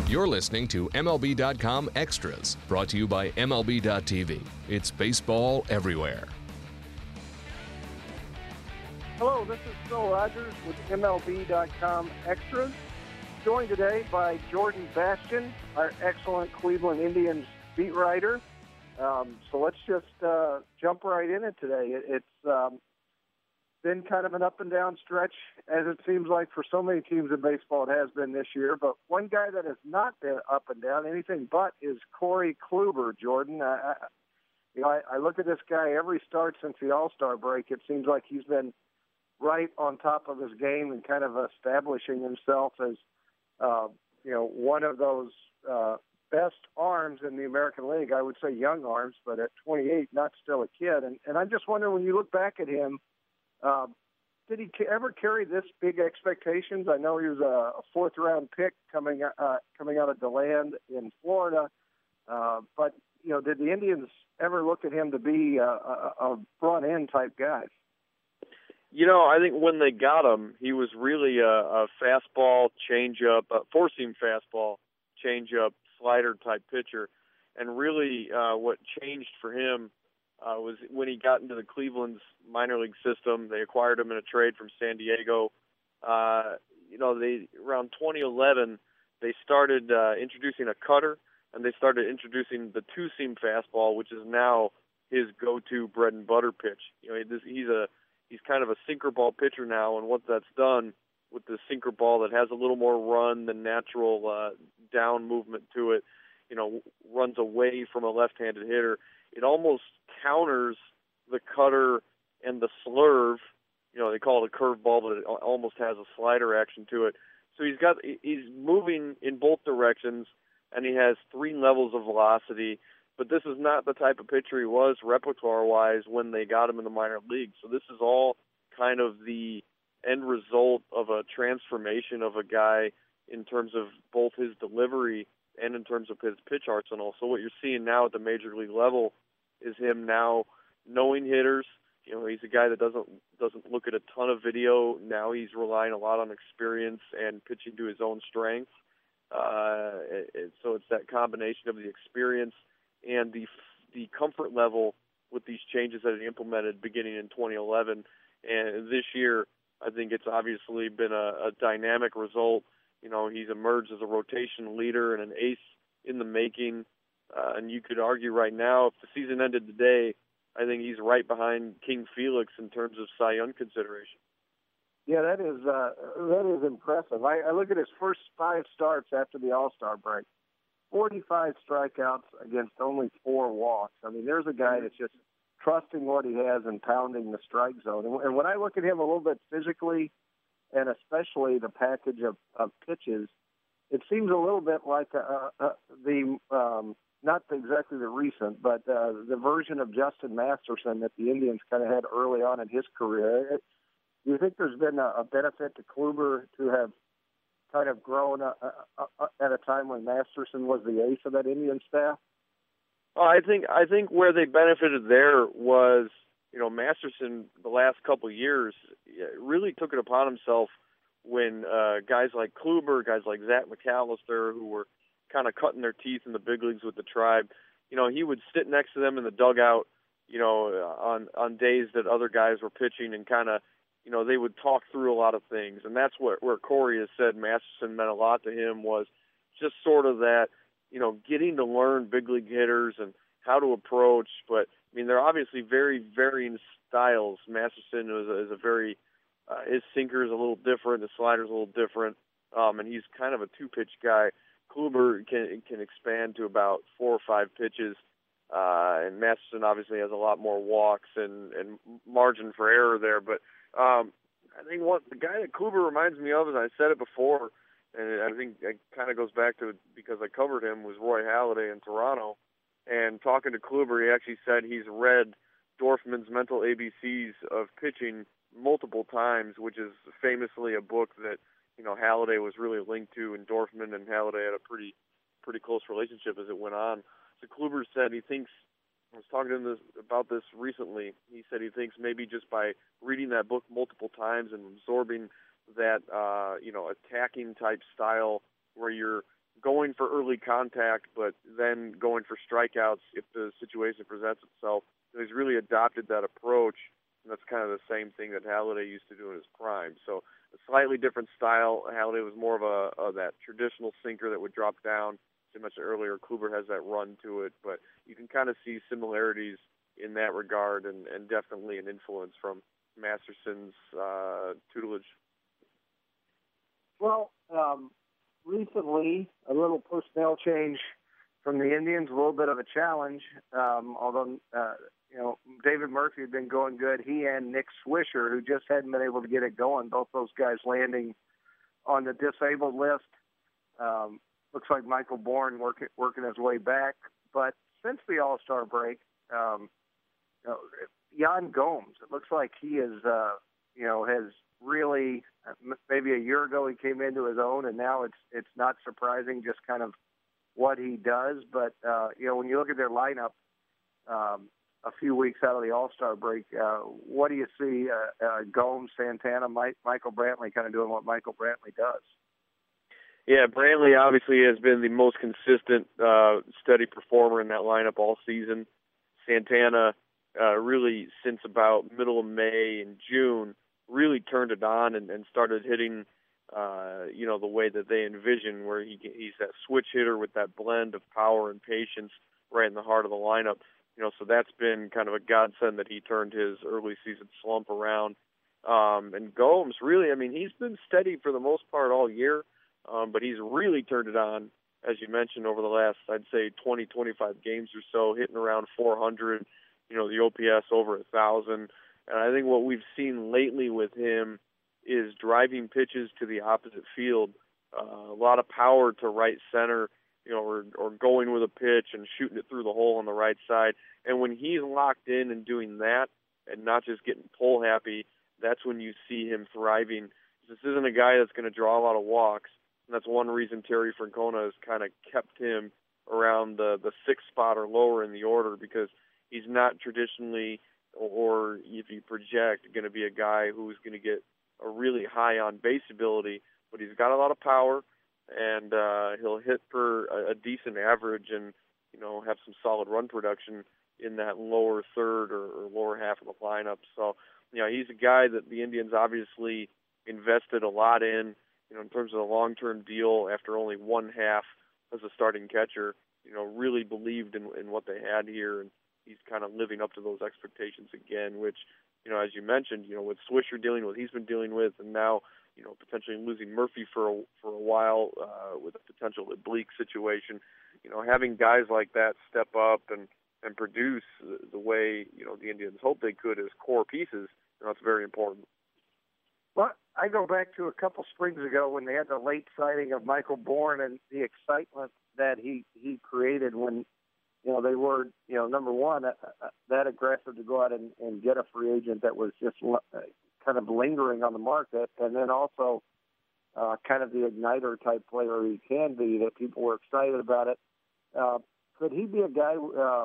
You're listening to MLB.com Extras, brought to you by MLB.tv. It's baseball everywhere. Hello, this is Phil Rogers with MLB.com Extras, joined today by Jordan Bastian, our excellent Cleveland Indians beat writer. So let's just jump right in it today. It's been kind of an up and down stretch, as it seems like for so many teams in baseball it has been this year. But one guy that has not been up and down, anything but, is Corey Kluber, Jordan. I look at this guy every start since the All-Star break. It seems like he's been right on top of his game and kind of establishing himself as, one of those best arms in the American League. I would say young arms, but at 28, not still a kid. And I'm just wondering, when you look back at him, did he ever carry this big expectations? I know he was a fourth-round pick coming out of DeLand in Florida, but did the Indians ever look at him to be a front-end type guy? I think when they got him, he was really a fastball, changeup, four-seam fastball, changeup, slider-type pitcher. And really what changed for him was when he got into the Cleveland's minor league system. They acquired him in a trade from San Diego. Around 2011, they started introducing a cutter, and they started introducing the two-seam fastball, which is now his go-to bread-and-butter pitch. He's kind of a sinker ball pitcher now, and what that's done with the sinker ball that has a little more run than natural down movement to it, runs away from a left-handed hitter, it almost counters the cutter and the slurve. They call it a curveball, but it almost has a slider action to it. So he's moving in both directions, and he has three levels of velocity. But this is not the type of pitcher he was repertoire-wise when they got him in the minor leagues. So this is all kind of the end result of a transformation of a guy in terms of both his delivery and in terms of his pitch arsenal. So what you're seeing now at the major league level is him now knowing hitters. He's a guy that doesn't look at a ton of video. Now he's relying a lot on experience and pitching to his own strengths. So it's that combination of the experience and the comfort level with these changes that he implemented beginning in 2011. And this year, I think it's obviously been a dynamic result. He's emerged as a rotation leader and an ace in the making. And you could argue right now, if the season ended today, I think he's right behind King Felix in terms of Cy Young consideration. Yeah, that is impressive. I look at his first 5 starts after the All-Star break. 45 strikeouts against only 4 walks. I mean, there's a guy that's just trusting what he has and pounding the strike zone. And when I look at him a little bit physically, and especially the package of pitches, it seems a little bit like not exactly the recent, but the version of Justin Masterson that the Indians kind of had early on in his career. Do you think there's been a benefit to Kluber to have kind of grown at a time when Masterson was the ace of that Indian staff? I think where they benefited there was, Masterson the last couple of years really took it upon himself when guys like Kluber, guys like Zach McAllister, who were kind of cutting their teeth in the big leagues with the Tribe, he would sit next to them in the dugout, on days that other guys were pitching, and kind of, they would talk through a lot of things. And that's where Corey has said Masterson meant a lot to him, was just sort of that, getting to learn big league hitters and how to approach. But, they're obviously very varying styles. Masterson is a very, his sinker is a little different, the slider's a little different, and he's kind of a two-pitch guy. Kluber can expand to about 4 or 5 pitches, and Masterson obviously has a lot more walks and margin for error there. But I think the guy that Kluber reminds me of, as I said it before, and I think it kind of goes back to, because I covered him, was Roy Halladay in Toronto. And talking to Kluber, he actually said he's read Dorfman's Mental ABCs of Pitching multiple times, which is famously a book that, Halladay was really linked to, and Dorfman and Halladay had a pretty close relationship as it went on. So Kluber said he thinks, I was talking to him about this recently, he said he thinks maybe just by reading that book multiple times and absorbing that, attacking type style where you're going for early contact, but then going for strikeouts if the situation presents itself. So he's really adopted that approach, and that's kind of the same thing that Halladay used to do in his prime. So a slightly different style. Halladay was more of that traditional sinker that would drop down. As I mentioned earlier, Kluber has that run to it, but you can kind of see similarities in that regard, and definitely an influence from Masterson's tutelage. Well, recently, a little personnel change from the Indians, a little bit of a challenge. Although, David Murphy had been going good. He and Nick Swisher, who just hadn't been able to get it going, both those guys landing on the disabled list. Looks like Michael Bourne working his way back. But since the All-Star break, Yan Gomes, it looks like he is, has really, maybe a year ago he came into his own, and now it's not surprising just kind of what he does. But, when you look at their lineup a few weeks out of the All-Star break, what do you see Gomes, Santana, Michael Brantley kind of doing what Michael Brantley does? Yeah, Brantley obviously has been the most consistent, steady performer in that lineup all season. Santana really since about middle of May and June really turned it on and started hitting, the way that they envision, where he's that switch hitter with that blend of power and patience right in the heart of the lineup. So that's been kind of a godsend that he turned his early season slump around. And Gomes, really, he's been steady for the most part all year, but he's really turned it on, as you mentioned, over the last, I'd say, 20, 25 games or so, hitting around 400, the OPS over 1,000. And I think what we've seen lately with him is driving pitches to the opposite field, a lot of power to right center, or going with a pitch and shooting it through the hole on the right side. And when he's locked in and doing that and not just getting pull happy, that's when you see him thriving. This isn't a guy that's going to draw a lot of walks, and that's one reason Terry Francona has kind of kept him around the sixth spot or lower in the order, because he's not traditionally, or if you project, going to be a guy who's going to get a really high on base ability, but he's got a lot of power, and he'll hit for a decent average and, have some solid run production in that lower third or lower half of the lineup. So, he's a guy that the Indians obviously invested a lot in terms of the long-term deal after only one half as a starting catcher, really believed in what they had here, and he's kind of living up to those expectations again, which, as you mentioned, with Swisher dealing with what he's been dealing with, and now, potentially losing Murphy for a while with a potential oblique situation, having guys like that step up and produce the way, the Indians hope they could as core pieces, it's very important. Well, I go back to a couple springs ago when they had the late signing of Michael Bourne and the excitement that he created when, they were, number one, that aggressive to go out and get a free agent that was just kind of lingering on the market, and then also kind of the igniter type player he can be, that people were excited about it. Could he be a guy,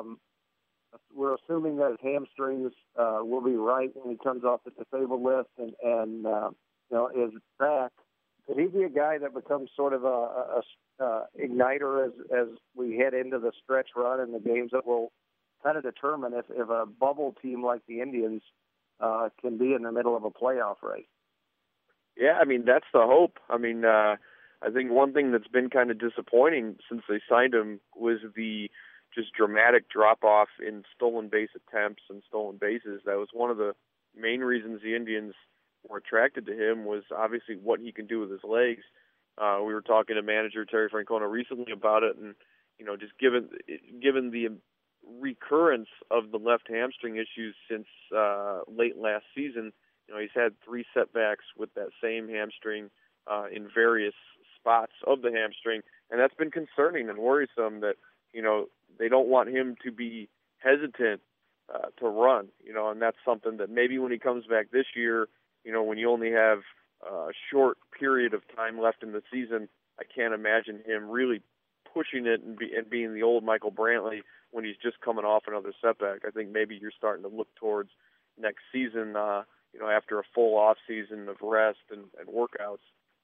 we're assuming that his hamstrings will be right when he comes off the disabled list and is back. Could he be a guy that becomes sort of a igniter as we head into the stretch run and the games that will kind of determine if a bubble team like the Indians can be in the middle of a playoff race? Yeah, that's the hope. I think one thing that's been kind of disappointing since they signed him was the just dramatic drop-off in stolen base attempts and stolen bases. That was one of the main reasons the Indians were attracted to him, was obviously what he can do with his legs. We were talking to manager Terry Francona recently about it, and just given the recurrence of the left hamstring issues since late last season, he's had 3 setbacks with that same hamstring in various spots of the hamstring, and that's been concerning and worrisome that they don't want him to be hesitant to run, and that's something that maybe when he comes back this year, when you only have a short period of time left in the season, I can't imagine him really pushing it and being the old Michael Brantley when he's just coming off another setback. I think maybe you're starting to look towards next season, after a full off season of rest and workouts,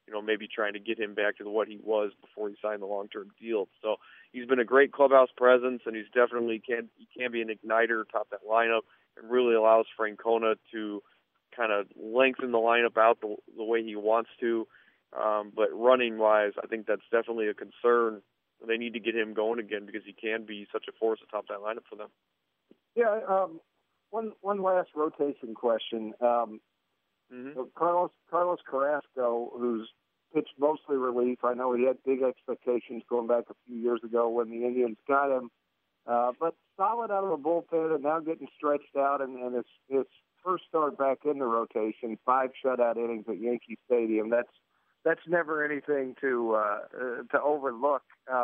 maybe trying to get him back to what he was before he signed the long-term deal. So he's been a great clubhouse presence, and he's definitely can be an igniter top that lineup, and really allows Francona to kind of lengthen the lineup out the way he wants to. But running-wise, I think that's definitely a concern. They need to get him going again because he can be such a force atop that lineup for them. Yeah, one last rotation question. So Carlos Carrasco, who's pitched mostly relief. I know he had big expectations going back a few years ago when the Indians got him, but solid out of the bullpen and now getting stretched out, and his first start back in the rotation, 5 shutout innings at Yankee Stadium. That's never anything to overlook.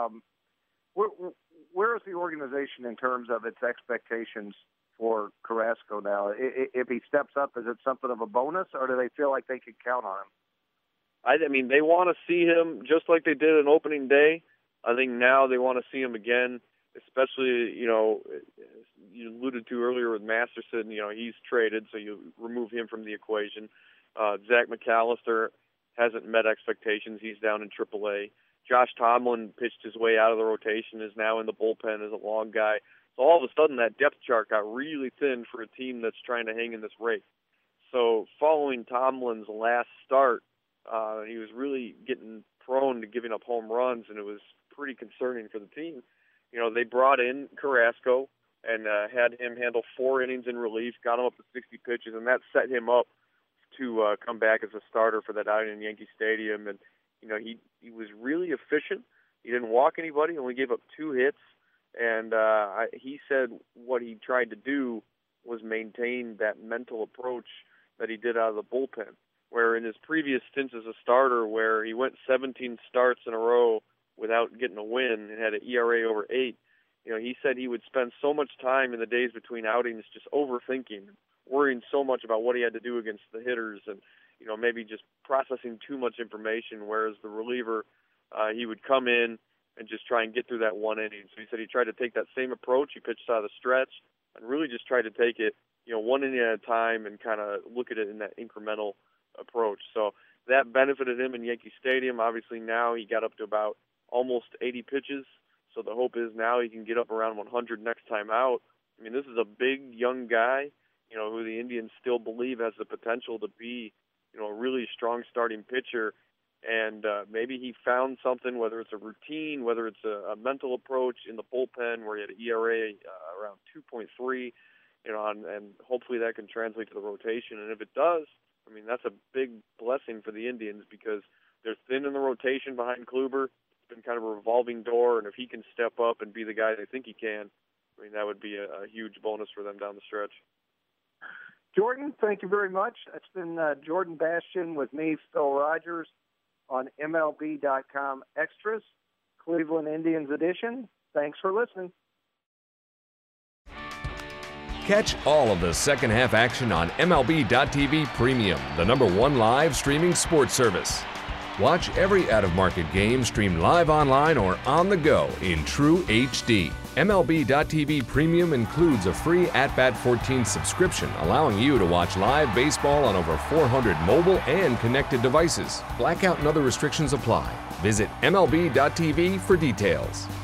Where is the organization in terms of its expectations for Carrasco now? If he steps up, is it something of a bonus, or do they feel like they could count on him? I mean, they want to see him just like they did on opening day. I think now they want to see him again, especially, you alluded to earlier with Masterson. He's traded, so you remove him from the equation. Zach McAllister hasn't met expectations. He's down in AAA. Josh Tomlin pitched his way out of the rotation, is now in the bullpen as a long guy. So all of a sudden that depth chart got really thin for a team that's trying to hang in this race. So following Tomlin's last start, he was really getting prone to giving up home runs, and it was pretty concerning for the team. They brought in Carrasco and had him handle 4 innings in relief, got him up to 60 pitches, and that set him up to come back as a starter for that outing in Yankee Stadium. And, he was really efficient. He didn't walk anybody, only gave up 2 hits. And he said what he tried to do was maintain that mental approach that he did out of the bullpen, where in his previous stints as a starter, where he went 17 starts in a row without getting a win and had an ERA over 8, he said he would spend so much time in the days between outings just overthinking, worrying so much about what he had to do against the hitters and, maybe just processing too much information, whereas the reliever, he would come in and just try and get through that 1 inning. So he said he tried to take that same approach. He pitched out of the stretch and really just tried to take it, 1 inning at a time and kind of look at it in that incremental approach. So that benefited him in Yankee Stadium. Obviously now he got up to about almost 80 pitches. So the hope is now he can get up around 100 next time out. I mean, this is a big, young guy, who the Indians still believe has the potential to be, a really strong starting pitcher. And maybe he found something, whether it's a routine, whether it's a mental approach in the bullpen where he had an ERA around 2.3, and hopefully that can translate to the rotation. And if it does, I mean, that's a big blessing for the Indians because they're thin in the rotation behind Kluber. It's been kind of a revolving door, and if he can step up and be the guy they think he can, I mean, that would be a huge bonus for them down the stretch. Jordan, thank you very much. That's been Jordan Bastian with me, Phil Rogers, on MLB.com Extras, Cleveland Indians edition. Thanks for listening. Catch all of the second half action on MLB.tv Premium, the #1 live streaming sports service. Watch every out-of-market game streamed live online or on the go in true HD. MLB.tv Premium includes a free At-Bat 14 subscription, allowing you to watch live baseball on over 400 mobile and connected devices. Blackout and other restrictions apply. Visit MLB.tv for details.